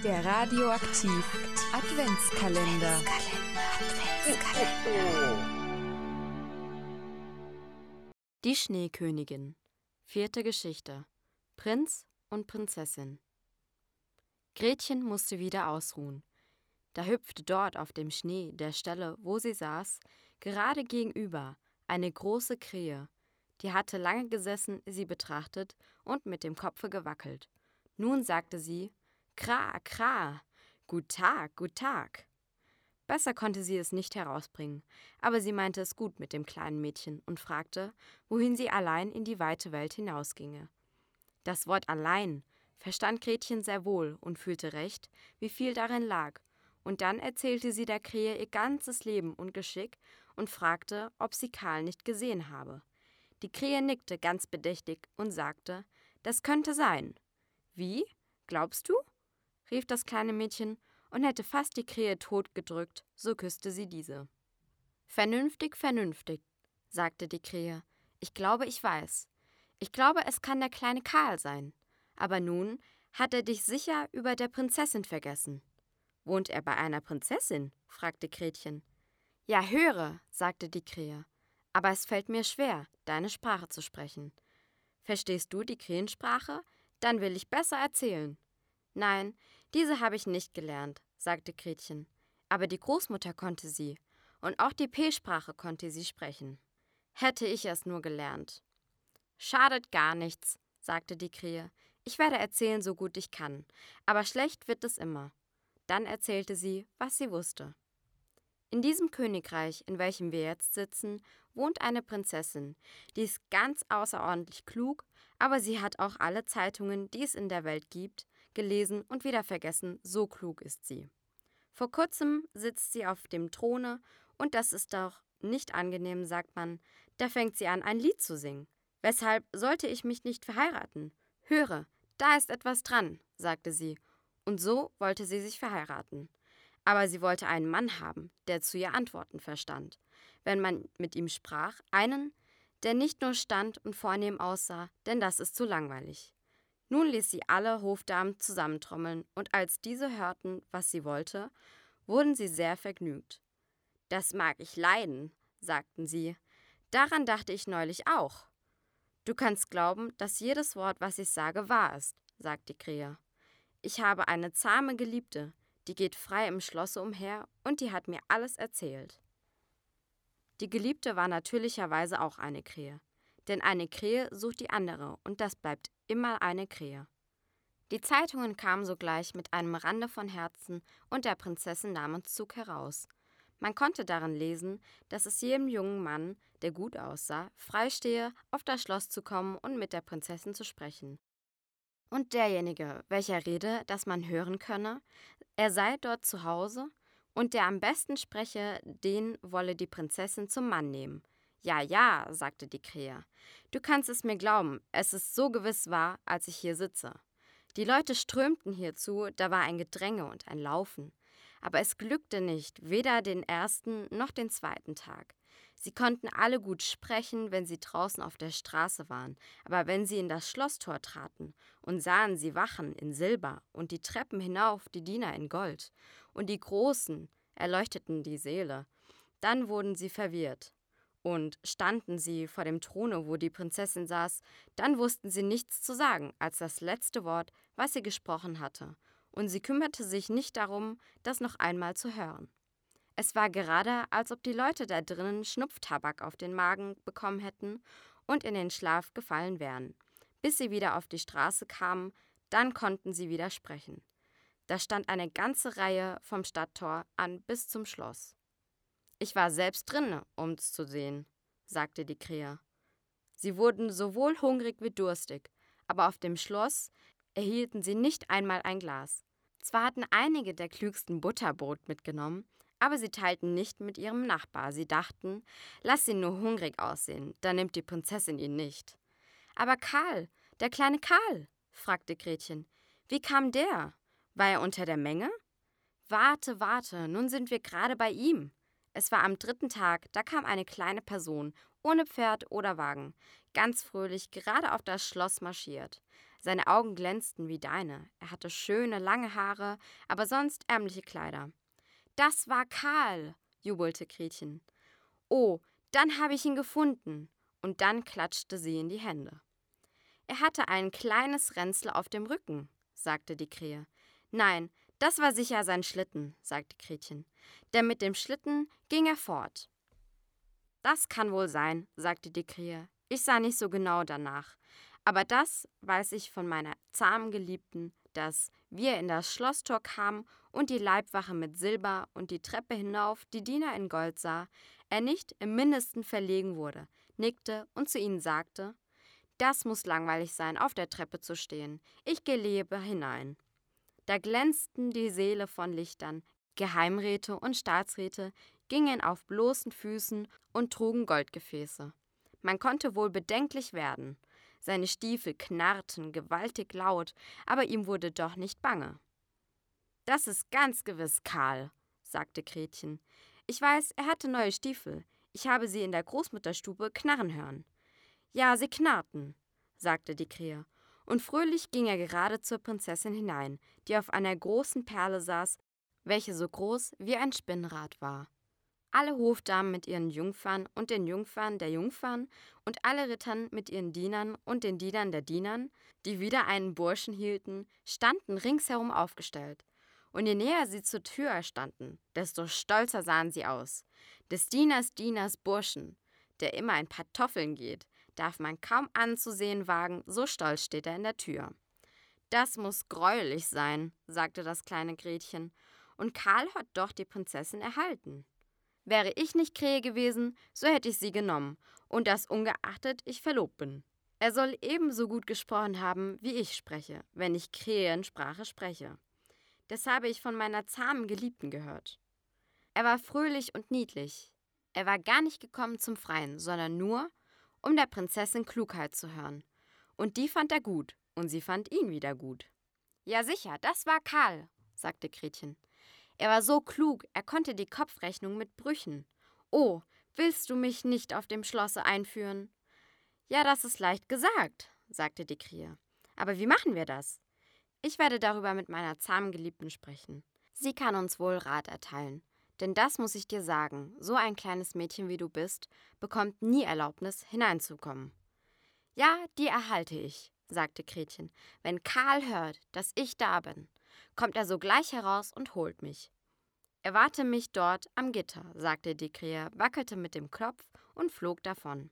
Der Radioaktiv Adventskalender. Die Schneekönigin. 4. Geschichte. Prinz und Prinzessin. Gretchen musste wieder ausruhen. Da hüpfte dort auf dem Schnee der Stelle, wo sie saß, gerade gegenüber eine große Krähe. Die hatte lange gesessen, sie betrachtet und mit dem Kopfe gewackelt. Nun sagte sie: »Kra, kra, gut Tag, gut Tag.« Besser konnte sie es nicht herausbringen, aber sie meinte es gut mit dem kleinen Mädchen und fragte, wohin sie allein in die weite Welt hinausginge. Das Wort allein verstand Gretchen sehr wohl und fühlte recht, wie viel darin lag, und dann erzählte sie der Krähe ihr ganzes Leben und Geschick und fragte, ob sie Karl nicht gesehen habe. Die Krähe nickte ganz bedächtig und sagte, das könnte sein. »Wie? Glaubst du?« rief das kleine Mädchen und hätte fast die Krähe totgedrückt, so küsste sie diese. »Vernünftig, vernünftig«, sagte die Krähe. »Ich glaube, ich weiß. Ich glaube, es kann der kleine Karl sein. Aber nun hat er dich sicher über der Prinzessin vergessen.« »Wohnt er bei einer Prinzessin?« fragte Gretchen. »Ja, höre«, sagte die Krähe, »aber es fällt mir schwer, deine Sprache zu sprechen. Verstehst du die Krähensprache? Dann will ich besser erzählen.« »Nein, diese habe ich nicht gelernt«, sagte Gretchen, »aber die Großmutter konnte sie, und auch die P-Sprache konnte sie sprechen. Hätte ich es nur gelernt.« »Schadet gar nichts«, sagte die Krähe, »ich werde erzählen, so gut ich kann, aber schlecht wird es immer.« Dann erzählte sie, was sie wusste. In diesem Königreich, in welchem wir jetzt sitzen, wohnt eine Prinzessin, die ist ganz außerordentlich klug, aber sie hat auch alle Zeitungen, die es in der Welt gibt, gelesen und wieder vergessen, so klug ist sie. Vor kurzem sitzt sie auf dem Throne, und das ist doch nicht angenehm, sagt man, da fängt sie an, ein Lied zu singen. »Weshalb sollte ich mich nicht verheiraten? Höre, da ist etwas dran«, sagte sie, und so wollte sie sich verheiraten. Aber sie wollte einen Mann haben, der zu ihr antworten verstand. Wenn man mit ihm sprach, einen, der nicht nur stand und vornehm aussah, denn das ist zu langweilig. Nun ließ sie alle Hofdamen zusammentrommeln, und als diese hörten, was sie wollte, wurden sie sehr vergnügt. »Das mag ich leiden«, sagten sie, »daran dachte ich neulich auch.« »Du kannst glauben, dass jedes Wort, was ich sage, wahr ist«, sagt die Krähe. »Ich habe eine zahme Geliebte, die geht frei im Schlosse umher, und die hat mir alles erzählt.« Die Geliebte war natürlicherweise auch eine Krähe, denn eine Krähe sucht die andere, und das bleibt immer eine Krähe. Die Zeitungen kamen sogleich mit einem Rande von Herzen und der Prinzessin Namenszug heraus. Man konnte darin lesen, dass es jedem jungen Mann, der gut aussah, freistehe, auf das Schloss zu kommen und mit der Prinzessin zu sprechen. Und derjenige, welcher rede, dass man hören könne, er sei dort zu Hause, und der am besten spreche, den wolle die Prinzessin zum Mann nehmen. »Ja, ja«, sagte die Krähe, »du kannst es mir glauben, es ist so gewiss wahr, als ich hier sitze.« Die Leute strömten hierzu, da war ein Gedränge und ein Laufen. Aber es glückte nicht, weder den ersten noch den zweiten Tag. Sie konnten alle gut sprechen, wenn sie draußen auf der Straße waren, aber wenn sie in das Schlosstor traten und sahen sie Wachen in Silber und die Treppen hinauf die Diener in Gold und die Großen erleuchteten die Seele, dann wurden sie verwirrt. Und standen sie vor dem Throne, wo die Prinzessin saß, dann wussten sie nichts zu sagen als das letzte Wort, was sie gesprochen hatte, und sie kümmerte sich nicht darum, das noch einmal zu hören. Es war gerade, als ob die Leute da drinnen Schnupftabak auf den Magen bekommen hätten und in den Schlaf gefallen wären. Bis sie wieder auf die Straße kamen, dann konnten sie wieder sprechen. Da stand eine ganze Reihe vom Stadttor an bis zum Schloss. »Ich war selbst drinne, um's zu sehen«, sagte die Krähe. Sie wurden sowohl hungrig wie durstig, aber auf dem Schloss erhielten sie nicht einmal ein Glas. Zwar hatten einige der Klügsten Butterbrot mitgenommen, aber sie teilten nicht mit ihrem Nachbar. Sie dachten, lass ihn nur hungrig aussehen, dann nimmt die Prinzessin ihn nicht. »Aber Karl, der kleine Karl«, fragte Gretchen, »wie kam der? War er unter der Menge?« »Warte, warte, nun sind wir gerade bei ihm. Es war am 3. Tag, da kam eine kleine Person, ohne Pferd oder Wagen, ganz fröhlich gerade auf das Schloss marschiert. Seine Augen glänzten wie deine. Er hatte schöne, lange Haare, aber sonst ärmliche Kleider. »Das war Karl«, jubelte Gretchen. »Oh, dann habe ich ihn gefunden.« Und dann klatschte sie in die Hände. »Er hatte ein kleines Ränzel auf dem Rücken«, sagte die Krähe. »Nein, das war sicher sein Schlitten«, sagte Gretchen. »Denn mit dem Schlitten ging er fort.« »Das kann wohl sein«, sagte die Krähe. »Ich sah nicht so genau danach. Aber das weiß ich von meiner zahmen Geliebten, dass wir in das Schlosstor kamen und die Leibwache mit Silber und die Treppe hinauf die Diener in Gold sah, er nicht im Mindesten verlegen wurde, nickte und zu ihnen sagte: »Das muss langweilig sein, auf der Treppe zu stehen. Ich gehe lieber hinein.« Da glänzten die Säle von Lichtern. Geheimräte und Staatsräte gingen auf bloßen Füßen und trugen Goldgefäße. Man konnte wohl bedenklich werden. Seine Stiefel knarrten gewaltig laut, aber ihm wurde doch nicht bange. »Das ist ganz gewiss Karl«, sagte Gretchen. »Ich weiß, er hatte neue Stiefel. Ich habe sie in der Großmutterstube knarren hören.« »Ja, sie knarrten«, sagte die Krähe. Und fröhlich ging er gerade zur Prinzessin hinein, die auf einer großen Perle saß, welche so groß wie ein Spinnrad war. Alle Hofdamen mit ihren Jungfern und den Jungfern der Jungfern und alle Rittern mit ihren Dienern und den Dienern der Dienern, die wieder einen Burschen hielten, standen ringsherum aufgestellt. Und je näher sie zur Tür standen, desto stolzer sahen sie aus. Des Dieners Burschen, der immer in Pantoffeln geht, darf man kaum anzusehen wagen, so stolz steht er in der Tür. »Das muss greulich sein«, sagte das kleine Gretchen, »und Karl hat doch die Prinzessin erhalten. Wäre ich nicht Krähe gewesen, so hätte ich sie genommen, und das ungeachtet ich verlobt bin. Er soll ebenso gut gesprochen haben, wie ich spreche, wenn ich Krähensprache spreche. Das habe ich von meiner zahmen Geliebten gehört. Er war fröhlich und niedlich. Er war gar nicht gekommen zum Freien, sondern nur, um der Prinzessin Klugheit zu hören. Und die fand er gut, und sie fand ihn wieder gut.« »Ja sicher, das war Karl«, sagte Gretchen. »Er war so klug, er konnte die Kopfrechnung mit Brüchen. Oh, willst du mich nicht auf dem Schlosse einführen?« »Ja, das ist leicht gesagt«, sagte die Krähe. »Aber wie machen wir das?« »Ich werde darüber mit meiner zahmen Geliebten sprechen. Sie kann uns wohl Rat erteilen. Denn das muss ich dir sagen, so ein kleines Mädchen wie du bist, bekommt nie Erlaubnis, hineinzukommen.« »Ja, die erhalte ich«, sagte Gretchen. »Wenn Karl hört, dass ich da bin, kommt er sogleich heraus und holt mich.« »Erwarte mich dort am Gitter«, sagte die Krähe, wackelte mit dem Kopf und flog davon.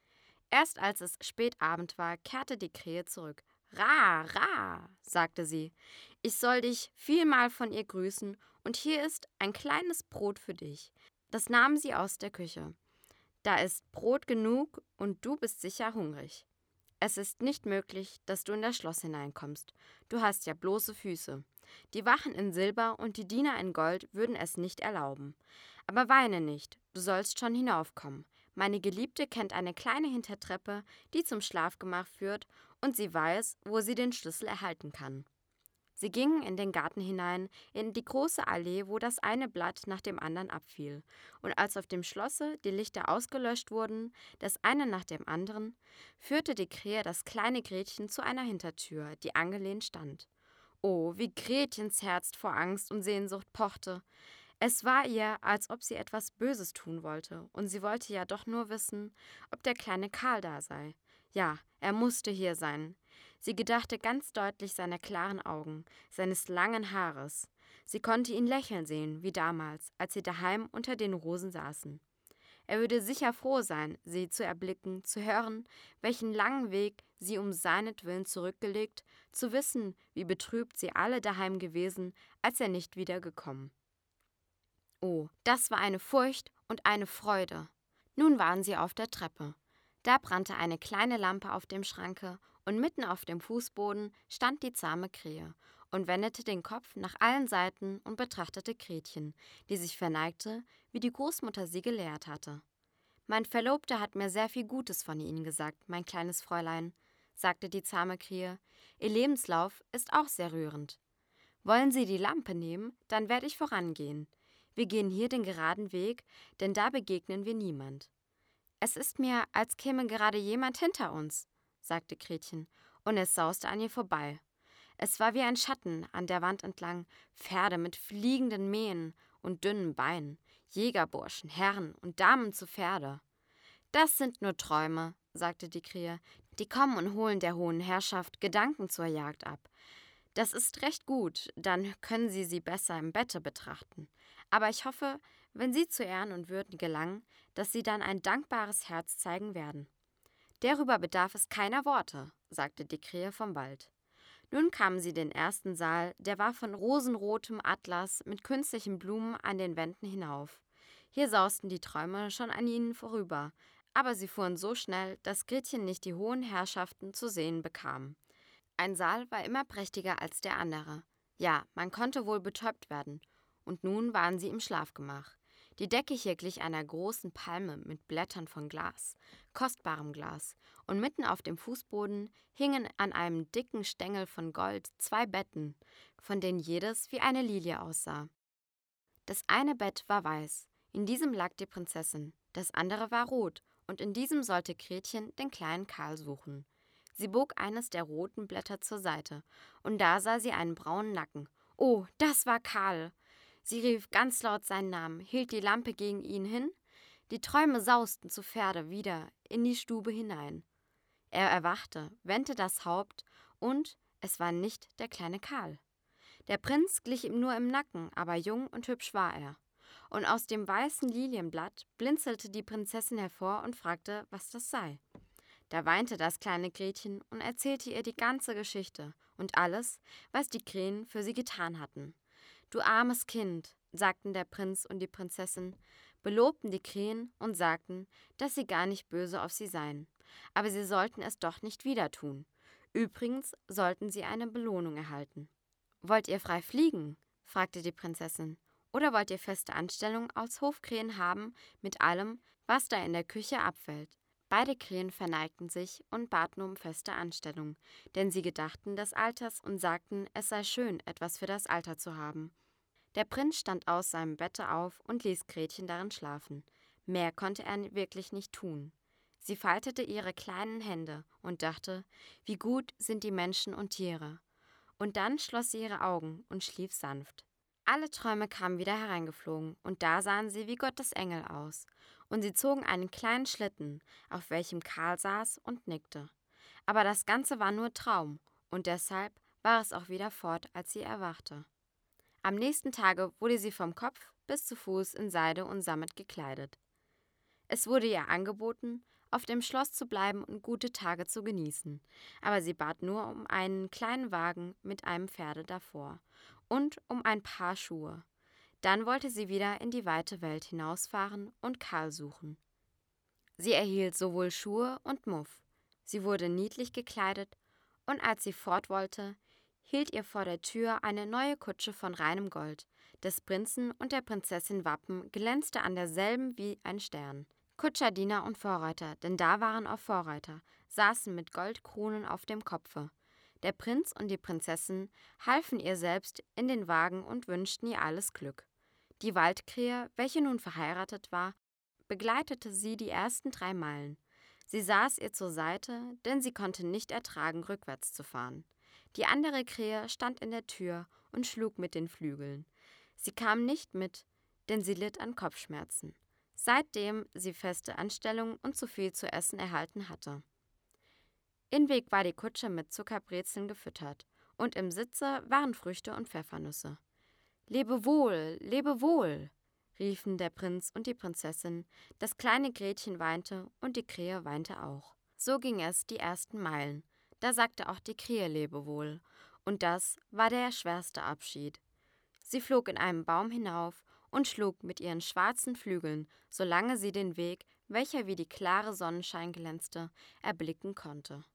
Erst als es Spätabend war, kehrte die Krähe zurück. »Ra, ra«, sagte sie, »ich soll dich vielmal von ihr grüßen, und hier ist ein kleines Brot für dich.« Das nahm sie aus der Küche. »Da ist Brot genug, und du bist sicher hungrig. Es ist nicht möglich, dass du in das Schloss hineinkommst. Du hast ja bloße Füße. Die Wachen in Silber und die Diener in Gold würden es nicht erlauben. Aber weine nicht, du sollst schon hinaufkommen. Meine Geliebte kennt eine kleine Hintertreppe, die zum Schlafgemach führt, und sie weiß, wo sie den Schlüssel erhalten kann.« Sie gingen in den Garten hinein, in die große Allee, wo das eine Blatt nach dem anderen abfiel. Und als auf dem Schlosse die Lichter ausgelöscht wurden, das eine nach dem anderen, führte die Krähe das kleine Gretchen zu einer Hintertür, die angelehnt stand. Oh, wie Gretchens Herz vor Angst und Sehnsucht pochte. Es war ihr, als ob sie etwas Böses tun wollte, und sie wollte ja doch nur wissen, ob der kleine Karl da sei. Ja, er musste hier sein. Sie gedachte ganz deutlich seiner klaren Augen, seines langen Haares. Sie konnte ihn lächeln sehen, wie damals, als sie daheim unter den Rosen saßen. Er würde sicher froh sein, sie zu erblicken, zu hören, welchen langen Weg sie um seinetwillen zurückgelegt, zu wissen, wie betrübt sie alle daheim gewesen, als er nicht wiedergekommen. Oh, das war eine Furcht und eine Freude. Nun waren sie auf der Treppe. Da brannte eine kleine Lampe auf dem Schranke, und mitten auf dem Fußboden stand die zahme Krähe und wendete den Kopf nach allen Seiten und betrachtete Gretchen, die sich verneigte, wie die Großmutter sie gelehrt hatte. »Mein Verlobter hat mir sehr viel Gutes von Ihnen gesagt, mein kleines Fräulein«, sagte die zahme Krähe. »Ihr Lebenslauf ist auch sehr rührend. Wollen Sie die Lampe nehmen, dann werde ich vorangehen. Wir gehen hier den geraden Weg, denn da begegnen wir niemand. Es ist mir, als käme gerade jemand hinter uns, sagte Gretchen, und es sauste an ihr vorbei. Es war wie ein Schatten an der Wand entlang, Pferde mit fliegenden Mähen und dünnen Beinen, Jägerburschen, Herren und Damen zu Pferde. »Das sind nur Träume«, sagte die Krähe, »die kommen und holen der hohen Herrschaft Gedanken zur Jagd ab. Das ist recht gut, dann können sie besser im Bette betrachten. Aber ich hoffe, wenn sie zu Ehren und Würden gelangen, dass sie dann ein dankbares Herz zeigen werden.« »Darüber bedarf es keiner Worte«, sagte die Krähe vom Wald. Nun kamen sie in den ersten Saal, der war von rosenrotem Atlas mit künstlichen Blumen an den Wänden hinauf. Hier sausten die Träume schon an ihnen vorüber, aber sie fuhren so schnell, dass Gretchen nicht die hohen Herrschaften zu sehen bekam. Ein Saal war immer prächtiger als der andere. Ja, man konnte wohl betäubt werden. Und nun waren sie im Schlafgemach. Die Decke hier glich einer großen Palme mit Blättern von Glas, kostbarem Glas, und mitten auf dem Fußboden hingen an einem dicken Stängel von Gold 2 Betten, von denen jedes wie eine Lilie aussah. Das eine Bett war weiß, in diesem lag die Prinzessin, das andere war rot, und in diesem sollte Gretchen den kleinen Karl suchen. Sie bog eines der roten Blätter zur Seite, und da sah sie einen braunen Nacken. Oh, das war Karl! Sie rief ganz laut seinen Namen, hielt die Lampe gegen ihn hin. Die Träume sausten zu Pferde wieder in die Stube hinein. Er erwachte, wendete das Haupt, und es war nicht der kleine Karl. Der Prinz glich ihm nur im Nacken, aber jung und hübsch war er. Und aus dem weißen Lilienblatt blinzelte die Prinzessin hervor und fragte, was das sei. Da weinte das kleine Gretchen und erzählte ihr die ganze Geschichte und alles, was die Krähen für sie getan hatten. »Du armes Kind«, sagten der Prinz und die Prinzessin, belobten die Krähen und sagten, dass sie gar nicht böse auf sie seien. Aber sie sollten es doch nicht wieder tun. Übrigens sollten sie eine Belohnung erhalten. »Wollt ihr frei fliegen?«, fragte die Prinzessin. »Oder wollt ihr feste Anstellung als Hofkrähen haben mit allem, was da in der Küche abfällt?« Beide Krähen verneigten sich und baten um feste Anstellung, denn sie gedachten des Alters und sagten, es sei schön, etwas für das Alter zu haben. Der Prinz stand aus seinem Bette auf und ließ Gretchen darin schlafen. Mehr konnte er wirklich nicht tun. Sie faltete ihre kleinen Hände und dachte, wie gut sind die Menschen und Tiere. Und dann schloss sie ihre Augen und schlief sanft. Alle Träume kamen wieder hereingeflogen, und da sahen sie wie Gottes Engel aus. Und sie zogen einen kleinen Schlitten, auf welchem Karl saß und nickte. Aber das Ganze war nur Traum, und deshalb war es auch wieder fort, als sie erwachte. Am nächsten Tage wurde sie vom Kopf bis zu Fuß in Seide und Sammet gekleidet. Es wurde ihr angeboten, auf dem Schloss zu bleiben und gute Tage zu genießen, aber sie bat nur um einen kleinen Wagen mit einem Pferde davor und um ein Paar Schuhe. Dann wollte sie wieder in die weite Welt hinausfahren und Karl suchen. Sie erhielt sowohl Schuhe und Muff. Sie wurde niedlich gekleidet, und als sie fort wollte, hielt ihr vor der Tür eine neue Kutsche von reinem Gold. Des Prinzen und der Prinzessin Wappen glänzte an derselben wie ein Stern. Kutscher, Diener und Vorreiter, denn da waren auch Vorreiter, saßen mit Goldkronen auf dem Kopfe. Der Prinz und die Prinzessin halfen ihr selbst in den Wagen und wünschten ihr alles Glück. Die Waldkrähe, welche nun verheiratet war, begleitete sie die ersten 3 Meilen. Sie saß ihr zur Seite, denn sie konnte nicht ertragen, rückwärts zu fahren. Die andere Krähe stand in der Tür und schlug mit den Flügeln. Sie kam nicht mit, denn sie litt an Kopfschmerzen, seitdem sie feste Anstellung und zu viel zu essen erhalten hatte. Im Weg war die Kutsche mit Zuckerbrezeln gefüttert, und im Sitze waren Früchte und Pfeffernüsse. »Lebe wohl«, riefen der Prinz und die Prinzessin, das kleine Gretchen weinte und die Krähe weinte auch. So ging es die ersten Meilen, da sagte auch die Krähe Lebewohl, und das war der schwerste Abschied. Sie flog in einem Baum hinauf und schlug mit ihren schwarzen Flügeln, solange sie den Weg, welcher wie die klare Sonnenschein glänzte, erblicken konnte.